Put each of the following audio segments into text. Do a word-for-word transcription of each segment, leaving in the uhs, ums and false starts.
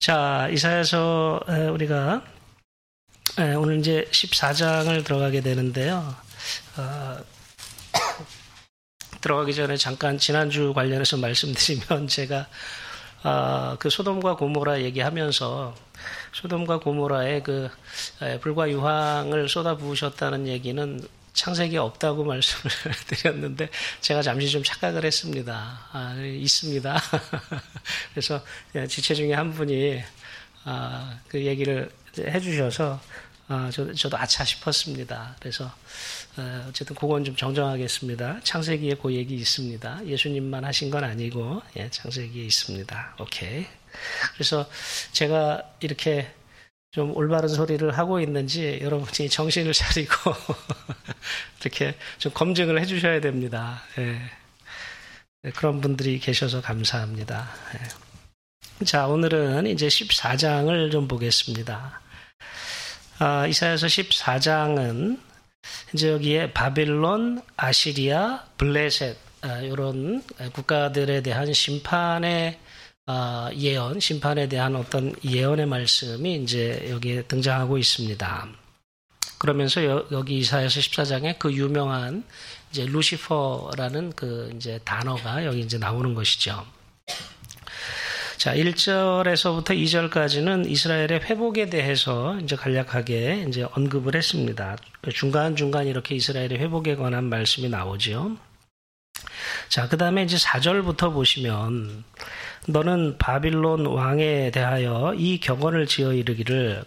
자, 이사야서 우리가 오늘 이제 십사 장을 들어가게 되는데요. 어, 들어가기 전에 잠깐 지난주 관련해서 말씀드리면 제가 어, 그 소돔과 고모라 얘기하면서 소돔과 고모라의 그 불과 유황을 쏟아부으셨다는 얘기는 창세기에 없다고 말씀을 드렸는데 제가 잠시 좀 착각을 했습니다. 아, 있습니다. 그래서 지체 중에 한 분이 아, 그 얘기를 해주셔서 아, 저, 저도 아차 싶었습니다. 그래서 어, 어쨌든 그건 좀 정정하겠습니다. 창세기에 그 얘기 있습니다. 예수님만 하신 건 아니고 예, 창세기에 있습니다. 오케이. 그래서 제가 이렇게 좀 올바른 소리를 하고 있는지 여러분이 정신을 차리고 이렇게 좀 검증을 해주셔야 됩니다. 예. 그런 분들이 계셔서 감사합니다. 예. 자, 오늘은 이제 십사 장을 좀 보겠습니다. 아, 이사야서 십사 장은 이제 여기에 바벨론, 아시리아, 블레셋 아, 이런 국가들에 대한 심판의 아, 예언, 심판에 대한 어떤 예언의 말씀이 이제 여기에 등장하고 있습니다. 그러면서 여, 여기 이사야서 십사 장에 그 유명한 이제 루시퍼라는 그 이제 단어가 여기 이제 나오는 것이죠. 자, 일 절에서부터 이 절까지는 이스라엘의 회복에 대해서 이제 간략하게 이제 언급을 했습니다. 중간중간 이렇게 이스라엘의 회복에 관한 말씀이 나오죠. 자, 그 다음에 이제 사 절부터 보시면 너는 바빌론 왕에 대하여 이 격언을 지어 이르기를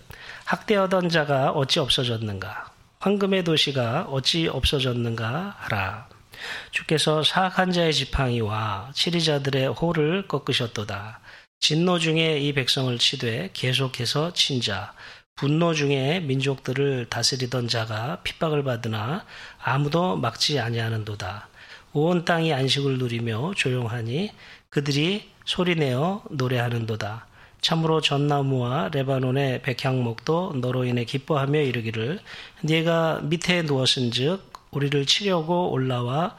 학대하던 자가 어찌 없어졌는가? 황금의 도시가 어찌 없어졌는가 하라. 주께서 사악한 자의 지팡이와 치리자들의 호를 꺾으셨도다. 진노 중에 이 백성을 치되 계속해서 친자, 분노 중에 민족들을 다스리던 자가 핍박을 받으나 아무도 막지 아니하는도다. 온 땅이 안식을 누리며 조용하니 그들이 소리내어 노래하는도다. 참으로 전나무와 레바논의 백향목도 너로 인해 기뻐하며 이르기를 네가 밑에 누웠은즉 우리를 치려고 올라와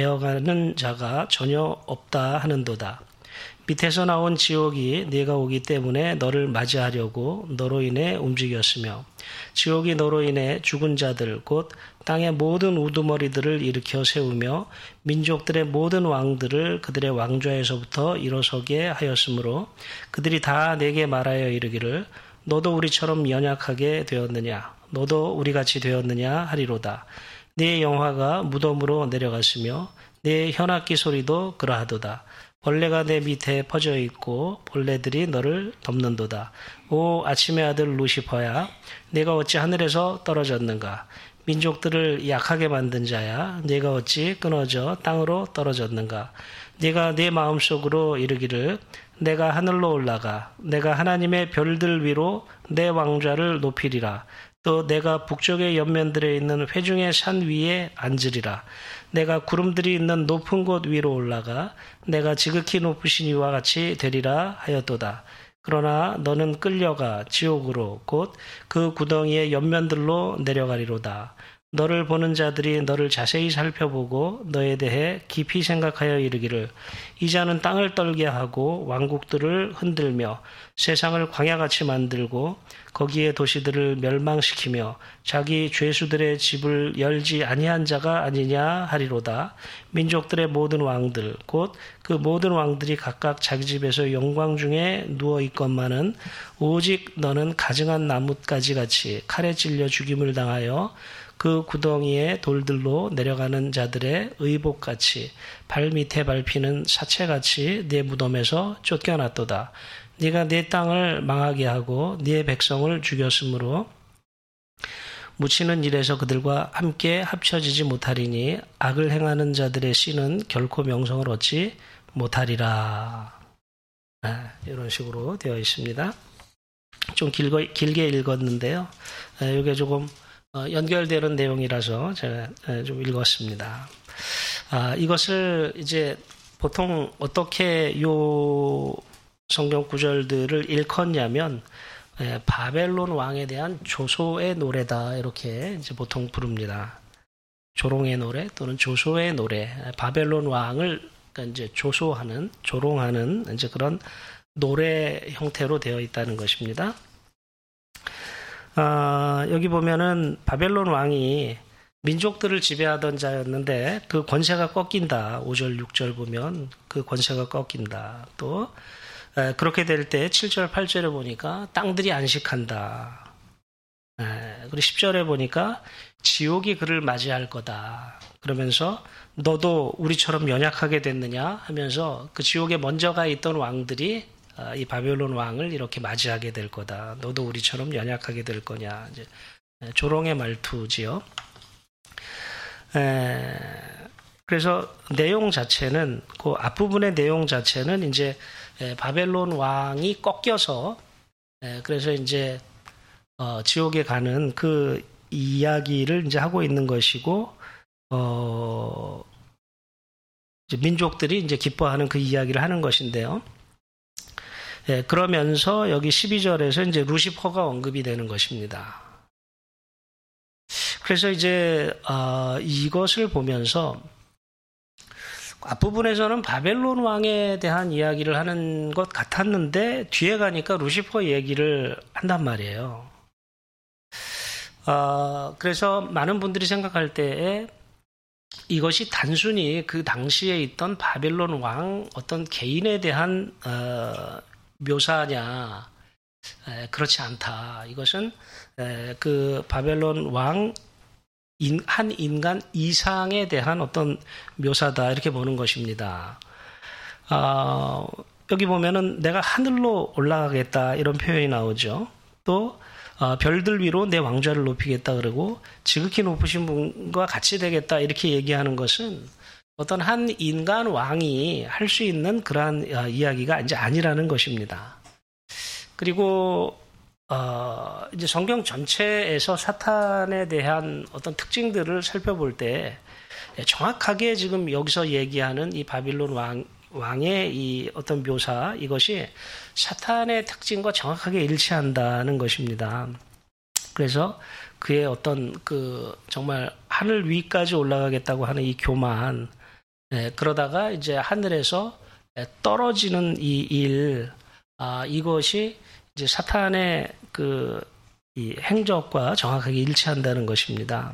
베어가는 자가 전혀 없다 하는도다. 밑에서 나온 지옥이 네가 오기 때문에 너를 맞이하려고 너로 인해 움직였으며 지옥이 너로 인해 죽은 자들 곧 땅의 모든 우두머리들을 일으켜 세우며 민족들의 모든 왕들을 그들의 왕좌에서부터 일어서게 하였으므로 그들이 다 내게 말하여 이르기를 너도 우리처럼 연약하게 되었느냐 너도 우리같이 되었느냐 하리로다. 네 영화가 무덤으로 내려갔으며 네 현악기 소리도 그러하도다. 벌레가 내 밑에 퍼져 있고 벌레들이 너를 덮는도다. 오 아침의 아들 루시퍼야 내가 어찌 하늘에서 떨어졌는가? 민족들을 약하게 만든 자야 내가 어찌 끊어져 땅으로 떨어졌는가? 네가 내 마음속으로 이르기를 내가 하늘로 올라가 내가 하나님의 별들 위로 내 왕좌를 높이리라. 또 내가 북쪽의 옆면들에 있는 회중의 산 위에 앉으리라. 내가 구름들이 있는 높은 곳 위로 올라가 내가 지극히 높으신 이와 같이 되리라 하였도다. 그러나 너는 끌려가 지옥으로 곧 그 구덩이의 옆면들로 내려가리로다. 너를 보는 자들이 너를 자세히 살펴보고 너에 대해 깊이 생각하여 이르기를 이 자는 땅을 떨게 하고 왕국들을 흔들며 세상을 광야같이 만들고 거기에 도시들을 멸망시키며 자기 죄수들의 집을 열지 아니한 자가 아니냐 하리로다. 민족들의 모든 왕들 곧 그 모든 왕들이 각각 자기 집에서 영광 중에 누워 있건만은 오직 너는 가증한 나뭇가지같이 칼에 찔려 죽임을 당하여 그 구덩이에 돌들로 내려가는 자들의 의복같이 발밑에 밟히는 사체같이 네 무덤에서 쫓겨났도다. 네가 네 땅을 망하게 하고 네 백성을 죽였으므로 묻히는 일에서 그들과 함께 합쳐지지 못하리니 악을 행하는 자들의 씨는 결코 명성을 얻지 못하리라. 아, 이런 식으로 되어 있습니다. 좀 길거, 길게 읽었는데요. 아, 이게 조금 어, 연결되는 내용이라서 제가 좀 읽었습니다. 아, 이것을 이제 보통 어떻게 요 성경 구절들을 일컫냐면 예, 바벨론 왕에 대한 조소의 노래다 이렇게 이제 보통 부릅니다. 조롱의 노래 또는 조소의 노래, 바벨론 왕을 그러니까 이제 조소하는, 조롱하는 이제 그런 노래 형태로 되어 있다는 것입니다. 아, 여기 보면은 바벨론 왕이 민족들을 지배하던 자였는데 그 권세가 꺾인다. 오 절, 육 절 보면 그 권세가 꺾인다. 또 에, 그렇게 될 때 칠 절, 팔 절에 보니까 땅들이 안식한다. 에, 그리고 십 절에 보니까 지옥이 그를 맞이할 거다. 그러면서 너도 우리처럼 연약하게 됐느냐 하면서 그 지옥에 먼저 가 있던 왕들이 이 바벨론 왕을 이렇게 맞이하게 될 거다. 너도 우리처럼 연약하게 될 거냐. 이제 조롱의 말투지요. 에, 그래서 내용 자체는 그 앞부분의 내용 자체는 이제 에, 바벨론 왕이 꺾여서 에, 그래서 이제 어, 지옥에 가는 그 이야기를 이제 하고 있는 것이고 어, 이제 민족들이 이제 기뻐하는 그 이야기를 하는 것인데요. 예, 그러면서 여기 십이 절에서 이제 루시퍼가 언급이 되는 것입니다. 그래서 이제 어, 이것을 보면서 앞부분에서는 바벨론 왕에 대한 이야기를 하는 것 같았는데 뒤에 가니까 루시퍼 얘기를 한단 말이에요. 어, 그래서 많은 분들이 생각할 때에 이것이 단순히 그 당시에 있던 바벨론 왕 어떤 개인에 대한 어, 묘사냐? 에, 그렇지 않다. 이것은 에, 그 바벨론 왕 인, 한 인간 이상에 대한 어떤 묘사다 이렇게 보는 것입니다. 어, 여기 보면은 내가 하늘로 올라가겠다 이런 표현이 나오죠. 또 어, 별들 위로 내 왕좌를 높이겠다 그러고 지극히 높으신 분과 같이 되겠다 이렇게 얘기하는 것은 어떤 한 인간 왕이 할 수 있는 그러한 이야기가 이제 아니라는 것입니다. 그리고 어, 이제 성경 전체에서 사탄에 대한 어떤 특징들을 살펴볼 때 정확하게 지금 여기서 얘기하는 이 바빌론 왕, 왕의 이 어떤 묘사 이것이 사탄의 특징과 정확하게 일치한다는 것입니다. 그래서 그의 어떤 그 정말 하늘 위까지 올라가겠다고 하는 이 교만 네, 그러다가 이제 하늘에서 떨어지는 이 일, 아, 이것이 이제 사탄의 그 이 행적과 정확하게 일치한다는 것입니다.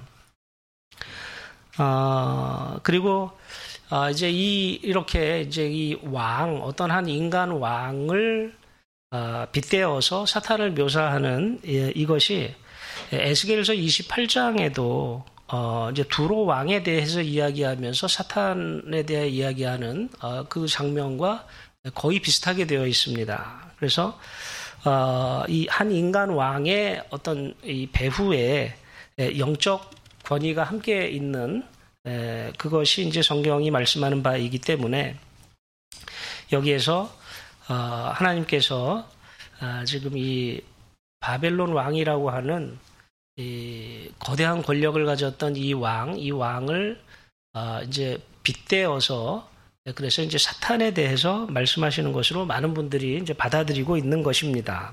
아, 그리고 아, 이제 이 이렇게 이제 이 왕, 어떤 한 인간 왕을 아, 빗대어서 사탄을 묘사하는 예, 이것이 에스겔서 이십팔 장에도 어, 이제 두로 왕에 대해서 이야기하면서 사탄에 대해 이야기하는 어, 그 장면과 거의 비슷하게 되어 있습니다. 그래서 어, 이 한 인간 왕의 어떤 이 배후에 영적 권위가 함께 있는 에, 그것이 이제 성경이 말씀하는 바이기 때문에 여기에서 어, 하나님께서 어, 지금 이 바벨론 왕이라고 하는 이 거대한 권력을 가졌던 이 왕, 이 왕을 어, 이제 빗대어서 그래서 이제 사탄에 대해서 말씀하시는 것으로 많은 분들이 이제 받아들이고 있는 것입니다.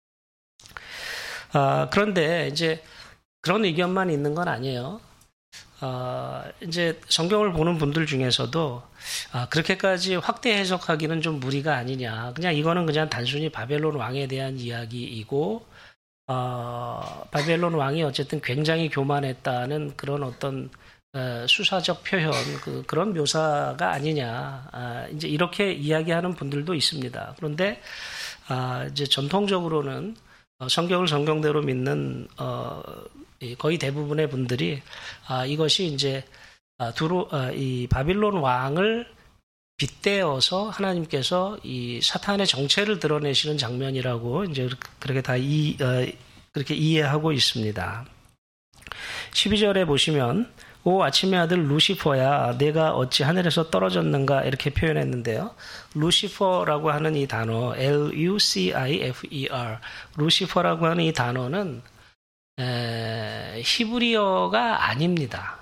어, 그런데 이제 그런 의견만 있는 건 아니에요. 어, 이제 성경을 보는 분들 중에서도 아, 그렇게까지 확대 해석하기는 좀 무리가 아니냐. 그냥 이거는 그냥 단순히 바벨론 왕에 대한 이야기이고. 어, 바벨론 왕이 어쨌든 굉장히 교만했다는 그런 어떤 어, 수사적 표현, 그, 그런 묘사가 아니냐, 아, 이제 이렇게 이야기하는 분들도 있습니다. 그런데 아, 이제 전통적으로는 어, 성경을 성경대로 믿는 어, 거의 대부분의 분들이 아, 이것이 이제 아, 두로 아, 이 바빌론 왕을 빗대어서 하나님께서 이 사탄의 정체를 드러내시는 장면이라고 이제 그렇게 다 이, 어, 그렇게 이해하고 있습니다. 십이 절에 보시면 오 아침의 아들 루시퍼야 내가 어찌 하늘에서 떨어졌는가 이렇게 표현했는데요. 루시퍼라고 하는 이 단어 엘 유 씨 아이 에프 이 알 루시퍼라고 하는 이 단어는 에, 히브리어가 아닙니다.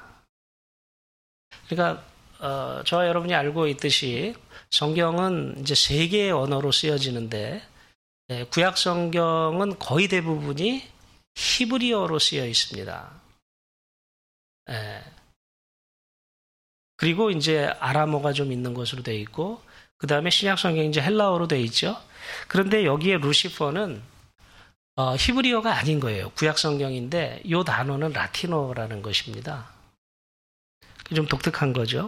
그러니까 어, 저와 여러분이 알고 있듯이 성경은 이제 세 개의 언어로 쓰여지는데 예, 구약 성경은 거의 대부분이 히브리어로 쓰여 있습니다. 예. 그리고 이제 아람어가 좀 있는 것으로 되어 있고 그 다음에 신약 성경이 이제 헬라어로 되어 있죠. 그런데 여기에 루시퍼는 어, 히브리어가 아닌 거예요. 구약 성경인데 이 단어는 라틴어라는 것입니다. 좀 독특한 거죠.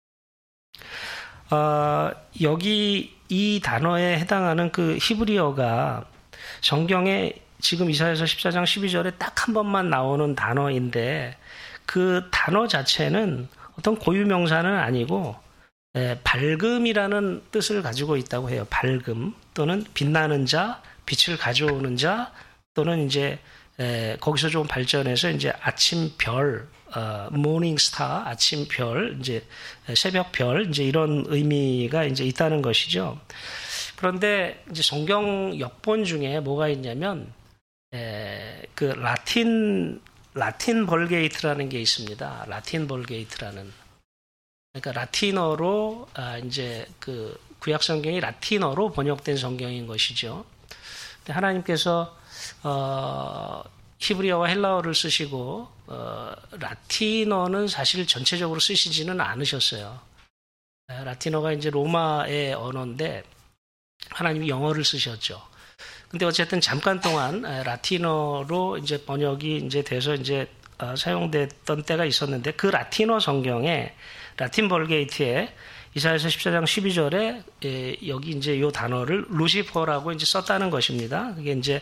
어, 여기 이 단어에 해당하는 그 히브리어가 성경에 지금 이사야서 십사 장 십이 절에 딱 한 번만 나오는 단어인데 그 단어 자체는 어떤 고유명사는 아니고 에, 밝음이라는 뜻을 가지고 있다고 해요. 밝음 또는 빛나는 자, 빛을 가져오는 자 또는 이제 에, 거기서 좀 발전해서 이제 아침 별, 어, 모닝 스타, 아침 별, 이제 새벽 별, 이제 이런 의미가 이제 있다는 것이죠. 그런데 이제 성경 역본 중에 뭐가 있냐면 에, 그 라틴 라틴 벌게이트라는 게 있습니다. 라틴 벌게이트라는. 그러니까 라틴어로 아, 이제 그 구약 성경이 라틴어로 번역된 성경인 것이죠. 근데 하나님께서 어, 히브리어와 헬라어를 쓰시고 어, 라틴어는 사실 전체적으로 쓰시지는 않으셨어요. 라틴어가 이제 로마의 언어인데 하나님이 영어를 쓰셨죠. 근데 어쨌든 잠깐 동안 라틴어로 이제 번역이 이제 돼서 이제 사용됐던 때가 있었는데 그 라틴어 성경에 라틴 벌게이트에 이사야서 십사 장 십이 절에 여기 이제 이 단어를 루시퍼라고 이제 썼다는 것입니다. 그게 이제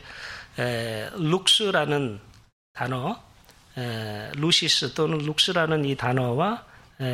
룩스라는 단어, 루시스 또는 룩스라는 이 단어와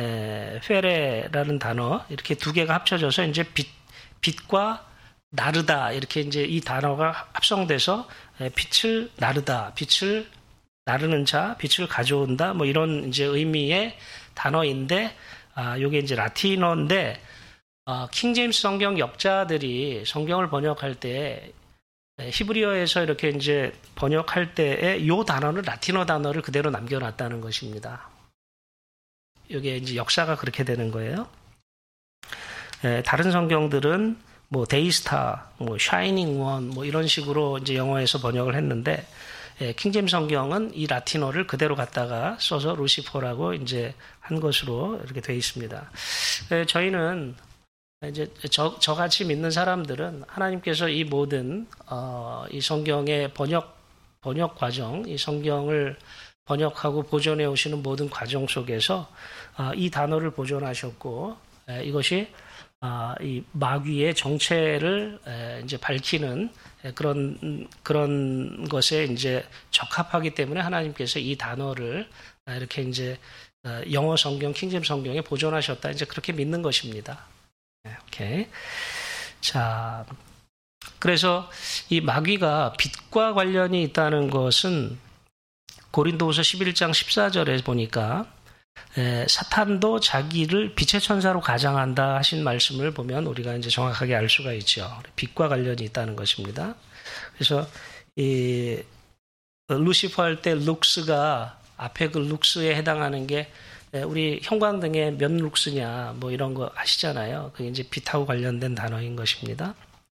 페레라는 단어 이렇게 두 개가 합쳐져서 이제 빛, 빛과 나르다 이렇게 이제 이 단어가 합성돼서 빛을 나르다, 빛을 나르는 자, 빛을 가져온다 뭐 이런 이제 의미의 단어인데 아 요게 이제 라틴어인데 아, 킹 제임스 성경 역자들이 성경을 번역할 때 히브리어에서 이렇게 이제 번역할 때에 요 단어는 라틴어 단어를 그대로 남겨놨다는 것입니다. 이게 이제 역사가 그렇게 되는 거예요. 에, 다른 성경들은 뭐 데이스타, 뭐 샤이닝 원, 뭐 이런 식으로 이제 영어에서 번역을 했는데 예, 킹제임스 성경은 이 라틴어를 그대로 갖다가 써서 루시퍼라고 이제 한 것으로 이렇게 되어 있습니다. 예, 저희는 이제 저, 저같이 믿는 사람들은 하나님께서 이 모든 어, 이 성경의 번역 번역 과정, 이 성경을 번역하고 보존해 오시는 모든 과정 속에서 어, 이 단어를 보존하셨고 예, 이것이 아, 이 마귀의 정체를 에, 이제 밝히는 에, 그런 그런 것에 이제 적합하기 때문에 하나님께서 이 단어를 아, 이렇게 이제 어, 영어 성경, 킹제임스 성경에 보존하셨다. 이제 그렇게 믿는 것입니다. 네, 오케이. 자, 그래서 이 마귀가 빛과 관련이 있다는 것은 고린도후서 십일 장 십사 절에 보니까. 에, 사탄도 자기를 빛의 천사로 가장한다 하신 말씀을 보면 우리가 이제 정확하게 알 수가 있죠. 빛과 관련이 있다는 것입니다. 그래서 이 루시퍼 할 때 룩스가 앞에 그 룩스에 해당하는 게 우리 형광등에 몇 룩스냐 뭐 이런 거 아시잖아요. 그게 이제 빛하고 관련된 단어인 것입니다.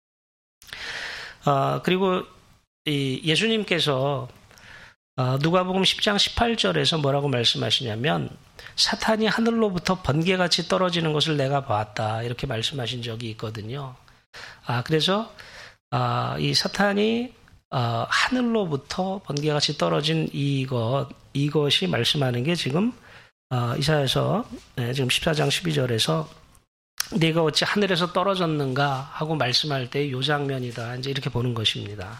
아, 그리고 이 예수님께서 어, 누가복음 십 장 십팔 절에서 뭐라고 말씀하시냐면 사탄이 하늘로부터 번개같이 떨어지는 것을 내가 봤다 이렇게 말씀하신 적이 있거든요. 아 그래서 아, 이 사탄이 어, 하늘로부터 번개같이 떨어진 이것 이것이 말씀하는 게 지금 어, 이사야서 네, 지금 십사 장 십이 절에서 네가 어찌 하늘에서 떨어졌는가 하고 말씀할 때 이 장면이다 이제 이렇게 보는 것입니다.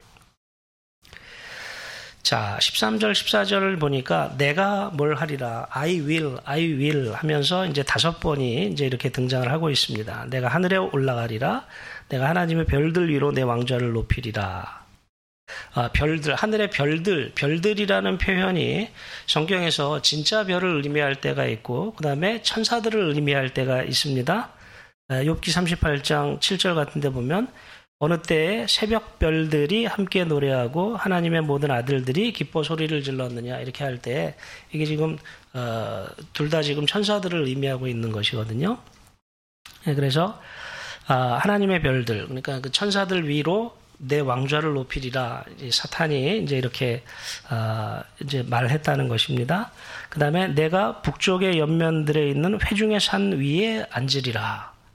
자, 십삼 절, 십사 절을 보니까 내가 뭘 하리라, I will, I will 하면서 이제 다섯 번이 이제 이렇게 등장을 하고 있습니다. 내가 하늘에 올라가리라, 내가 하나님의 별들 위로 내 왕좌를 높이리라. 아, 별들, 하늘의 별들, 별들이라는 표현이 성경에서 진짜 별을 의미할 때가 있고, 그 다음에 천사들을 의미할 때가 있습니다. 욥기 삼십팔 장 칠 절 같은 데 보면, 어느 때에 새벽 별들이 함께 노래하고 하나님의 모든 아들들이 기뻐 소리를 질렀느냐 이렇게 할 때 이게 지금 어, 둘 다 지금 천사들을 의미하고 있는 것이거든요. 네, 그래서 아, 하나님의 별들 그러니까 그 천사들 위로 내 왕좌를 높이리라 사탄이 이제 이렇게 아, 이제 말했다는 것입니다. 그 다음에 내가 북쪽의 옆면들에 있는 회중의 산 위에 앉으리라.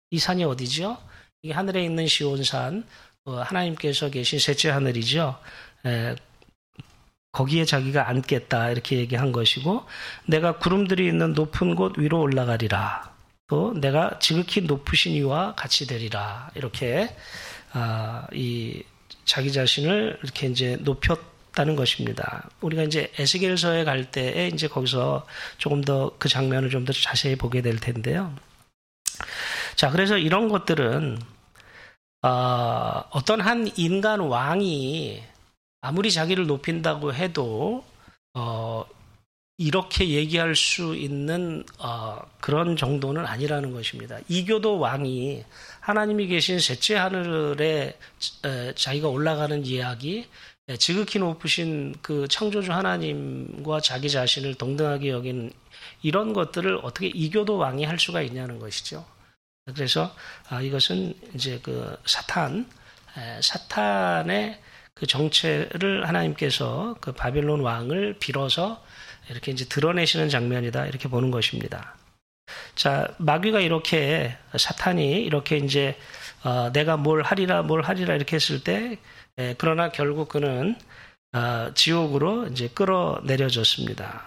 이 산이 어디죠? 이게 하늘에 있는 시온산, 어, 하나님께서 계신 셋째 하늘이죠. 에, 거기에 자기가 앉겠다 이렇게 얘기한 것이고, 내가 구름들이 있는 높은 곳 위로 올라가리라. 또 내가 지극히 높으신 이와 같이 되리라. 이렇게 아, 이 자기 자신을 이렇게 이제 높였다는 것입니다. 우리가 이제 에스겔서에 갈 때에 이제 거기서 조금 더 그 장면을 좀 더 자세히 보게 될 텐데요. 자, 그래서 이런 것들은 어, 어떤 한 인간 왕이 아무리 자기를 높인다고 해도 어, 이렇게 얘기할 수 있는 어, 그런 정도는 아니라는 것입니다. 이교도 왕이 하나님이 계신 셋째 하늘에 에, 자기가 올라가는 이야기, 에, 지극히 높으신 그 창조주 하나님과 자기 자신을 동등하게 여기는 이런 것들을 어떻게 이교도 왕이 할 수가 있냐는 것이죠. 그래서 아, 이것은 이제 그 사탄, 에, 사탄의 그 정체를 하나님께서 그 바벨론 왕을 빌어서 이렇게 이제 드러내시는 장면이다 이렇게 보는 것입니다. 자, 마귀가 이렇게 사탄이 이렇게 이제 어, 내가 뭘 하리라 뭘 하리라 이렇게 했을 때 에, 그러나 결국 그는 어, 지옥으로 이제 끌어내려졌습니다.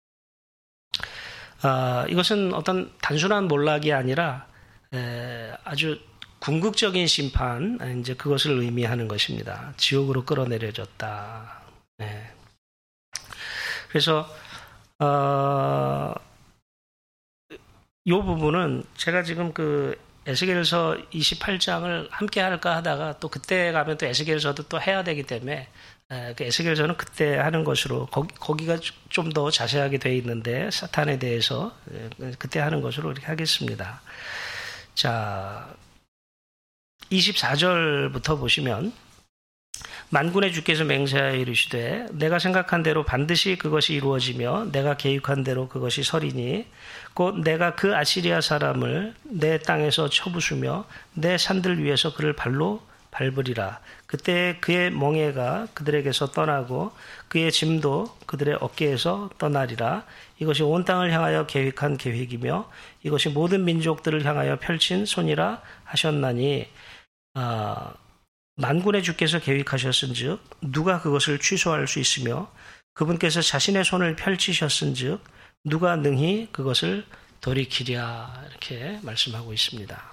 어, 이것은 어떤 단순한 몰락이 아니라 에, 아주 궁극적인 심판, 이제 그것을 의미하는 것입니다. 지옥으로 끌어내려졌다. 네. 그래서 어, 이 부분은 제가 지금 그 에스겔서 이십팔 장을 함께 할까 하다가 또 그때 가면 또 에스겔서도 또 해야 되기 때문에 에, 그 에스겔서는 그때 하는 것으로 거기, 거기가 좀 더 자세하게 되어 있는데 사탄에 대해서 에, 그때 하는 것으로 이렇게 하겠습니다. 자, 이십사 절부터 보시면 만군의 주께서 맹세하여 이르시되 내가 생각한 대로 반드시 그것이 이루어지며 내가 계획한 대로 그것이 서리니 곧 내가 그 아시리아 사람을 내 땅에서 쳐부수며 내 산들 위에서 그를 발로 밟으리라. 그때 그의 멍에가 그들에게서 떠나고 그의 짐도 그들의 어깨에서 떠나리라. 이것이 온 땅을 향하여 계획한 계획이며 이것이 모든 민족들을 향하여 펼친 손이라 하셨나니 아, 만군의 주께서 계획하셨은즉 누가 그것을 취소할 수 있으며 그분께서 자신의 손을 펼치셨은즉 누가 능히 그것을 돌이키랴 이렇게 말씀하고 있습니다.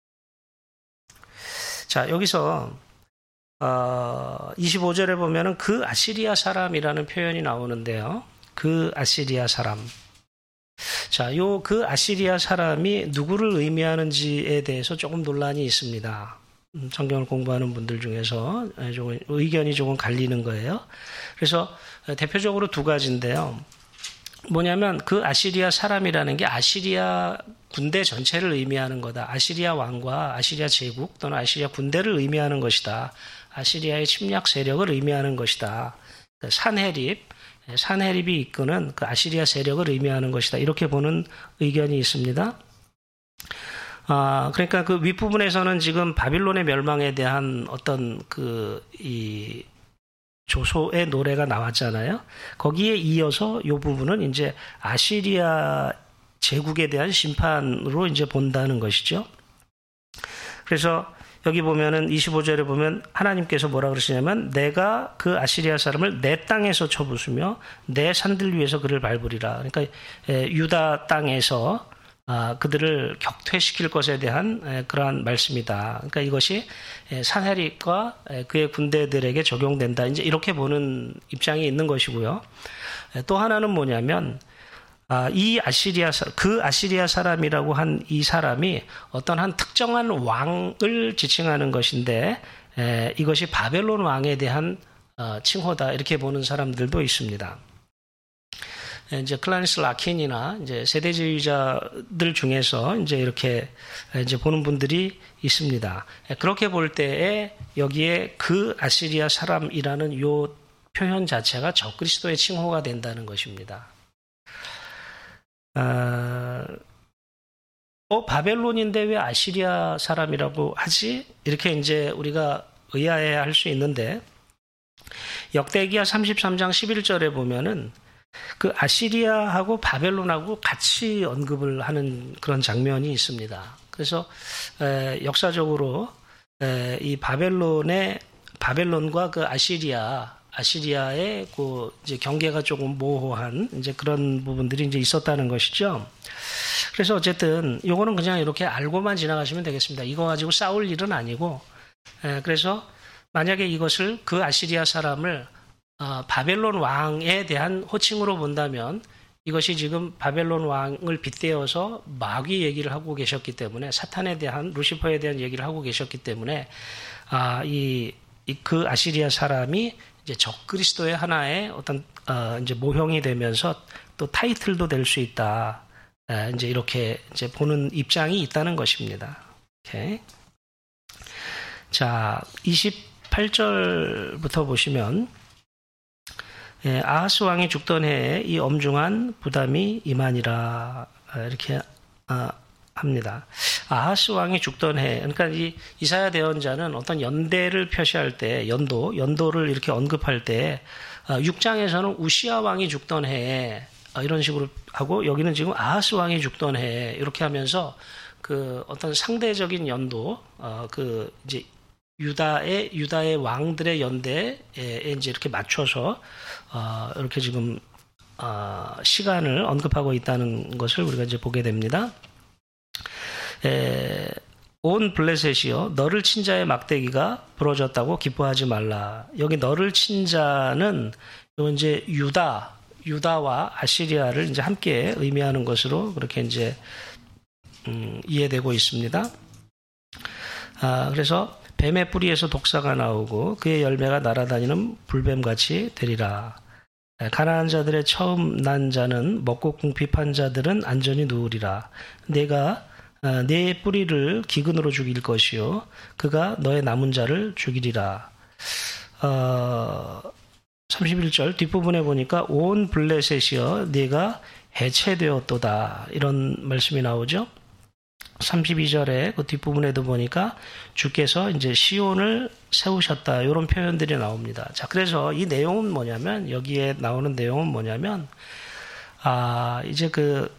자, 여기서 어, 이십오 절에 보면은 그 아시리아 사람이라는 표현이 나오는데요. 그 아시리아 사람. 자, 요 그 아시리아 사람이 누구를 의미하는지에 대해서 조금 논란이 있습니다. 성경을 공부하는 분들 중에서 조금 의견이 조금 갈리는 거예요. 그래서 대표적으로 두 가지인데요. 뭐냐면 그 아시리아 사람이라는 게 아시리아 군대 전체를 의미하는 거다. 아시리아 왕과 아시리아 제국 또는 아시리아 군대를 의미하는 것이다. 아시리아의 침략 세력을 의미하는 것이다. 산헤립, 산헤립이 이끄는 그 아시리아 세력을 의미하는 것이다. 이렇게 보는 의견이 있습니다. 아, 그러니까 그 윗부분에서는 지금 바빌론의 멸망에 대한 어떤 그, 이, 조소의 노래가 나왔잖아요. 거기에 이어서 이 부분은 이제 아시리아 제국에 대한 심판으로 이제 본다는 것이죠. 그래서 여기 보면은 이십오 절에 보면 하나님께서 뭐라 그러시냐면 내가 그 아시리아 사람을 내 땅에서 쳐부수며 내 산들 위에서 그를 밟으리라. 그러니까 유다 땅에서 아, 그들을 격퇴시킬 것에 대한 그러한 말씀이다. 그러니까 이것이 산헤립과 그의 군대들에게 적용된다. 이제 이렇게 보는 입장이 있는 것이고요. 또 하나는 뭐냐면 아, 이 아시리아 그 아시리아 사람이라고 한 이 사람이 어떤 한 특정한 왕을 지칭하는 것인데 에, 이것이 바벨론 왕에 대한 어, 칭호다. 이렇게 보는 사람들도 있습니다. 이제 클라리스 라킨이나 이제 세대주의자들 중에서 이제 이렇게 이제 보는 분들이 있습니다. 그렇게 볼 때에 여기에 그 아시리아 사람이라는 요 표현 자체가 적그리스도의 칭호가 된다는 것입니다. 아, 어, 바벨론인데 왜 아시리아 사람이라고 하지? 이렇게 이제 우리가 의아해 할 수 있는데 역대기야 삼십삼 장 십일 절에 보면은 그 아시리아하고 바벨론하고 같이 언급을 하는 그런 장면이 있습니다. 그래서 에, 역사적으로 에, 이 바벨론의 바벨론과 그 아시리아 아시리아의 그 이제 경계가 조금 모호한 이제 그런 부분들이 이제 있었다는 것이죠. 그래서 어쨌든 요거는 그냥 이렇게 알고만 지나가시면 되겠습니다. 이거 가지고 싸울 일은 아니고, 에, 그래서 만약에 이것을 그 아시리아 사람을 어, 바벨론 왕에 대한 호칭으로 본다면 이것이 지금 바벨론 왕을 빗대어서 마귀 얘기를 하고 계셨기 때문에 사탄에 대한 루시퍼에 대한 얘기를 하고 계셨기 때문에 아, 이, 이 그 아시리아 사람이 이제 적그리스도의 하나의 어떤 어, 이제 모형이 되면서 또 타이틀도 될 수 있다. 에, 이제 이렇게 이제 보는 입장이 있다는 것입니다. 오케이. 자, 이십팔 절부터 보시면 예, 아하스 왕이 죽던 해에 이 엄중한 부담이 임하니라 이렇게 아, 합니다. 아하스 왕이 죽던 해, 그러니까 이 이사야 대언자는 어떤 연대를 표시할 때 연도, 연도를 이렇게 언급할 때 육 장에서는 우시아 왕이 죽던 해에 이런 식으로 하고 여기는 지금 아하스 왕이 죽던 해에 이렇게 하면서 그 어떤 상대적인 연도, 어, 그 이제 유다의 유다의 왕들의 연대에 이제 이렇게 맞춰서 어, 이렇게 지금 어, 시간을 언급하고 있다는 것을 우리가 이제 보게 됩니다. 에, 온 블레셋이여 너를 친 자의 막대기가 부러졌다고 기뻐하지 말라. 여기 너를 친 자는 이제 유다 유다와 아시리아를 이제 함께 의미하는 것으로 그렇게 이제 음, 이해되고 있습니다. 아, 그래서 뱀의 뿌리에서 독사가 나오고 그의 열매가 날아다니는 불뱀같이 되리라. 가난한 자들의 처음 난 자는 먹고 궁핍한 자들은 안전히 누우리라. 내가 네 뿌리를 기근으로 죽일 것이요 그가 너의 남은 자를 죽이리라. 어, 삼십일 절 뒷부분에 보니까 온 블레셋이여 네가 해체되었도다 이런 말씀이 나오죠. 삼십이 절에 그 뒷부분에도 보니까 주께서 이제 시온을 세우셨다 이런 표현들이 나옵니다. 자, 그래서 이 내용은 뭐냐면 여기에 나오는 내용은 뭐냐면 아 이제 그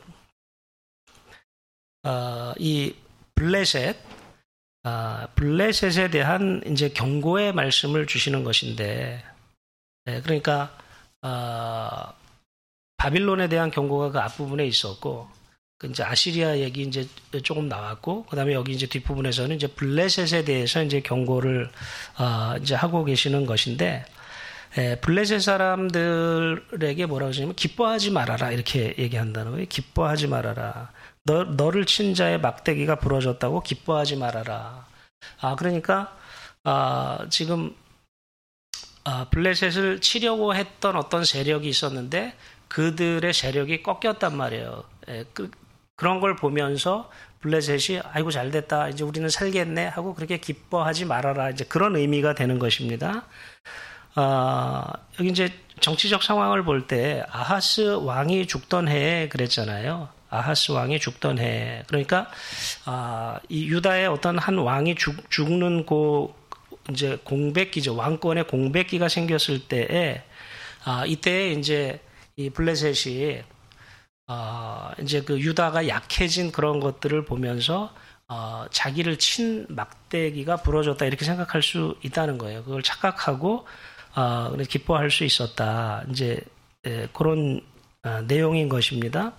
아, 이 블레셋 아, 블레셋에 대한 이제 경고의 말씀을 주시는 것인데 네, 그러니까 아, 바빌론에 대한 경고가 그 앞부분에 있었고. 이제 아시리아 얘기 이제 조금 나왔고, 그 다음에 여기 이제 뒷부분에서는 이제 블레셋에 대해서 이제 경고를, 어, 이제 하고 계시는 것인데, 에, 블레셋 사람들에게 뭐라고 하시냐면, 기뻐하지 말아라. 이렇게 얘기한다는 거예요. 기뻐하지 말아라. 너, 너를 친 자의 막대기가 부러졌다고 기뻐하지 말아라. 아, 그러니까, 아, 지금, 아, 블레셋을 치려고 했던 어떤 세력이 있었는데, 그들의 세력이 꺾였단 말이에요. 에, 그, 그런 걸 보면서 블레셋이 아이고 잘됐다 이제 우리는 살겠네 하고 그렇게 기뻐하지 말아라 이제 그런 의미가 되는 것입니다. 아, 여기 이제 정치적 상황을 볼 때 아하스 왕이 죽던 해에 그랬잖아요. 아하스 왕이 죽던 해 그러니까 아, 이 유다의 어떤 한 왕이 죽, 죽는 그 이제 공백기죠. 왕권의 공백기가 생겼을 때에 아, 이때 이제 이 블레셋이 어, 이제 그 유다가 약해진 그런 것들을 보면서 어, 자기를 친 막대기가 부러졌다 이렇게 생각할 수 있다는 거예요. 그걸 착각하고 어, 기뻐할 수 있었다. 이제 에, 그런 어, 내용인 것입니다.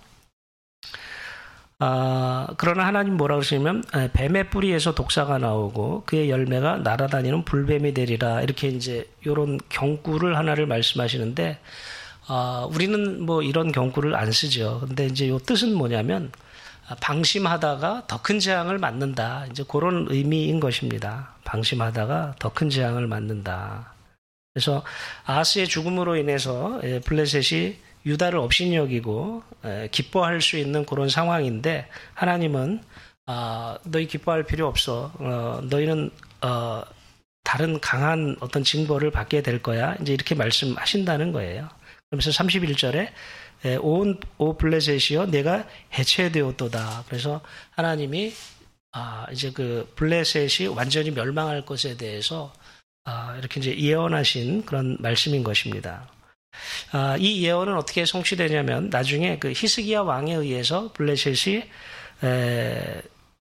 어, 그러나 하나님 뭐라고 하시냐면 에, 뱀의 뿌리에서 독사가 나오고 그의 열매가 날아다니는 불뱀이 되리라 이렇게 이제 이런 경구를 하나를 말씀하시는데. 어, 우리는 뭐 이런 경구를 안 쓰죠. 근데 이제 요 뜻은 뭐냐면, 방심하다가 더 큰 재앙을 맞는다. 이제 그런 의미인 것입니다. 방심하다가 더 큰 재앙을 맞는다. 그래서 아하스의 죽음으로 인해서 블레셋이 유다를 업신이 여기고 기뻐할 수 있는 그런 상황인데, 하나님은, 아, 너희 기뻐할 필요 없어. 어, 너희는, 어, 다른 강한 어떤 징벌을 받게 될 거야. 이제 이렇게 말씀하신다는 거예요. 그러면서 삼십일 절에 온 오 블레셋이여 내가 해체되었도다. 그래서 하나님이 아 이제 그 블레셋이 완전히 멸망할 것에 대해서 아 이렇게 이제 예언하신 그런 말씀인 것입니다. 아, 이 예언은 어떻게 성취되냐면 나중에 그 히스기야 왕에 의해서 블레셋이 에,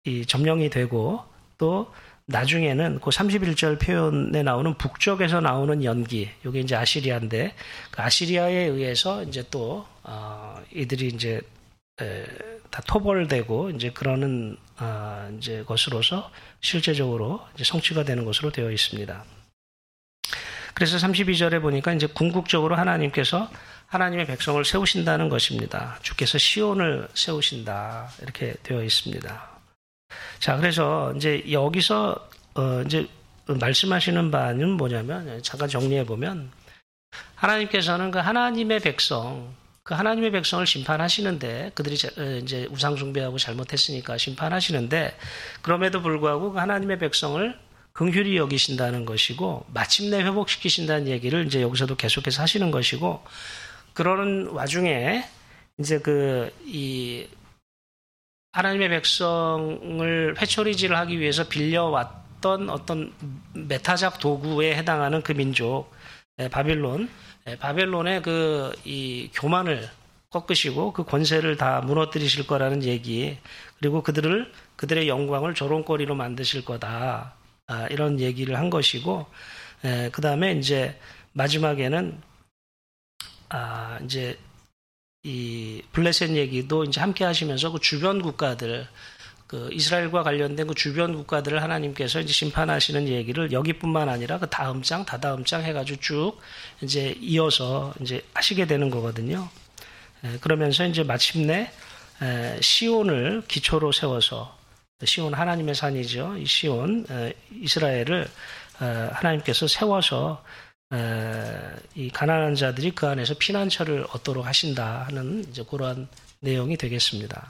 이 점령이 되고 또 나중에는 그 삼십일 절 표현에 나오는 북쪽에서 나오는 연기, 이게 이제 아시리아인데 그 아시리아에 의해서 이제 또 어, 이들이 이제 에, 다 토벌되고 이제 그러는 어, 이제 것으로서 실제적으로 이제 성취가 되는 것으로 되어 있습니다. 그래서 삼십이 절에 보니까 이제 궁극적으로 하나님께서 하나님의 백성을 세우신다는 것입니다. 주께서 시온을 세우신다 이렇게 되어 있습니다. 자, 그래서 이제 여기서 어 이제 말씀하시는 바는 뭐냐면 잠깐 정리해 보면 하나님께서는 그 하나님의 백성, 그 하나님의 백성을 심판하시는데 그들이 이제 우상 숭배하고 잘못했으니까 심판하시는데 그럼에도 불구하고 그 하나님의 백성을 긍휼히 여기신다는 것이고 마침내 회복시키신다는 얘기를 이제 여기서도 계속해서 하시는 것이고 그러는 와중에 이제 그 이 하나님의 백성을 회초리질을 하기 위해서 빌려왔던 어떤 메타작 도구에 해당하는 그 민족 바벨론, 바벨론의 그 이 교만을 꺾으시고 그 권세를 다 무너뜨리실 거라는 얘기, 그리고 그들을 그들의 영광을 조롱거리로 만드실 거다. 아, 이런 얘기를 한 것이고, 그 다음에 이제 마지막에는 아, 이제 이 블레셋 얘기도 이제 함께 하시면서 그 주변 국가들, 그 이스라엘과 관련된 그 주변 국가들을 하나님께서 이제 심판하시는 얘기를 여기뿐만 아니라 그 다음 장, 다다음 장 해가지고 쭉 이제 이어서 이제 하시게 되는 거거든요. 그러면서 이제 마침내 시온을 기초로 세워서, 시온 하나님의 산이죠. 이 시온, 이스라엘을 하나님께서 세워서 이 가난한 자들이 그 안에서 피난처를 얻도록 하신다 하는 이제 그러한 내용이 되겠습니다.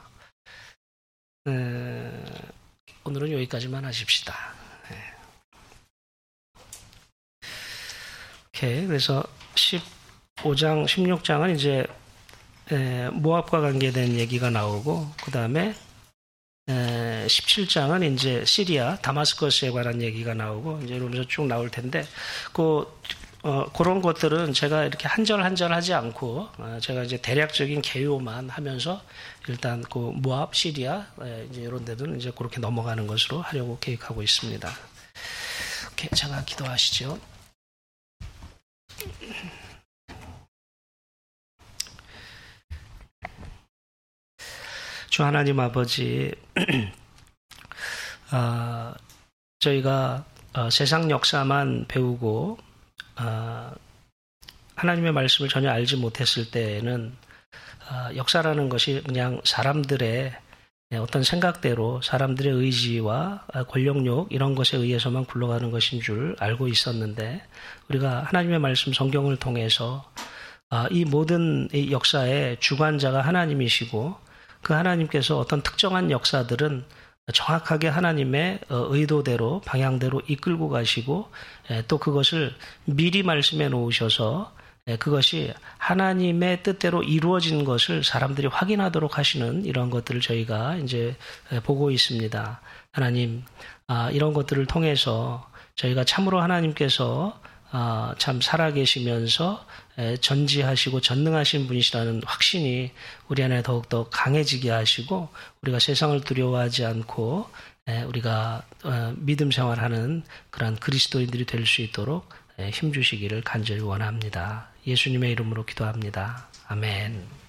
오늘은 여기까지만 하십시다. 오케이. 그래서 십오 장, 십육 장은 이제 모압과 관계된 얘기가 나오고, 그 다음에 십칠 장은 이제 시리아 다마스커스에 관한 얘기가 나오고 이제 이러면서 쭉 나올 텐데 그 어, 그런 것들은 제가 이렇게 한 절 한 절 하지 않고 어, 제가 이제 대략적인 개요만 하면서 일단 그 모압, 시리아 에, 이제 이런 데는 이제 그렇게 넘어가는 것으로 하려고 계획하고 있습니다. 오케이, 제가 기도하시죠. 주 하나님 아버지, 어, 저희가 어, 세상 역사만 배우고 어, 하나님의 말씀을 전혀 알지 못했을 때에는 어, 역사라는 것이 그냥 사람들의 어떤 생각대로 사람들의 의지와 권력욕 이런 것에 의해서만 굴러가는 것인 줄 알고 있었는데 우리가 하나님의 말씀 성경을 통해서 어, 이 모든 이 역사의 주관자가 하나님이시고 그 하나님께서 어떤 특정한 역사들은 정확하게 하나님의 의도대로 방향대로 이끌고 가시고 또 그것을 미리 말씀해 놓으셔서 그것이 하나님의 뜻대로 이루어진 것을 사람들이 확인하도록 하시는 이런 것들을 저희가 이제 보고 있습니다. 하나님, 이런 것들을 통해서 저희가 참으로 하나님께서 참 살아계시면서 전지하시고 전능하신 분이시라는 확신이 우리 안에 더욱더 강해지게 하시고 우리가 세상을 두려워하지 않고 우리가 믿음 생활하는 그러한 그리스도인들이 될 수 있도록 힘주시기를 간절히 원합니다. 예수님의 이름으로 기도합니다. 아멘.